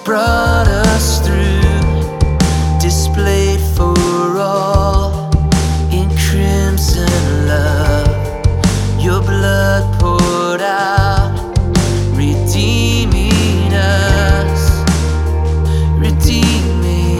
brought us through, displayed for all in crimson love. Your blood poured out, redeeming us, redeeming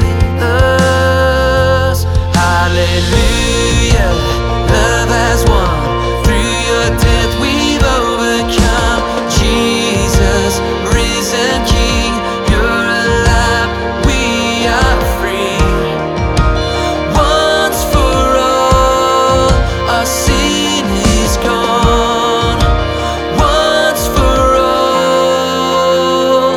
us. Hallelujah, love has won. Through your death we've overcome. Jesus, risen King, you're alive, we are free. Once for all, our sin is gone. Once for all.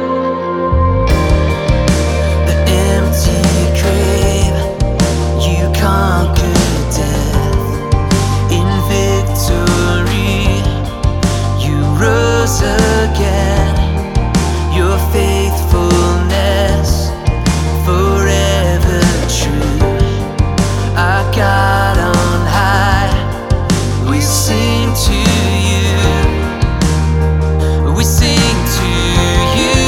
The empty grave, you conquered death. In victory, you rose again. Your faithfulness forever true. Our God on high, we sing to you. We sing to you.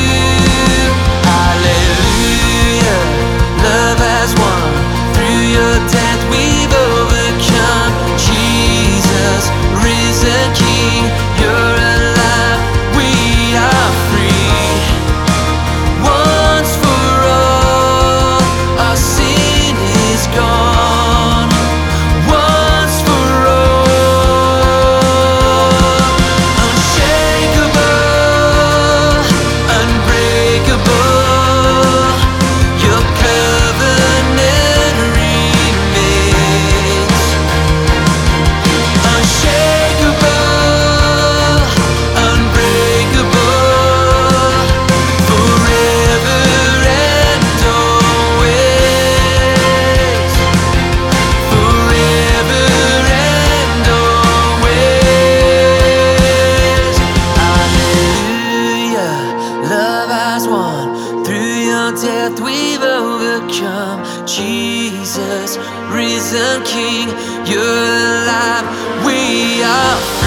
Hallelujah, love has won. Through your death we've overcome. Jesus, risen King, you're alive, we are free. Once for all, our sin is gone. Once for all. Unshakable, unbreakable, your covenant remains. Unshakable, unbreakable, forever and always. Forever and always. Hallelujah, love has won. Through your death we've overcome. Jesus, risen King, you're alive, we are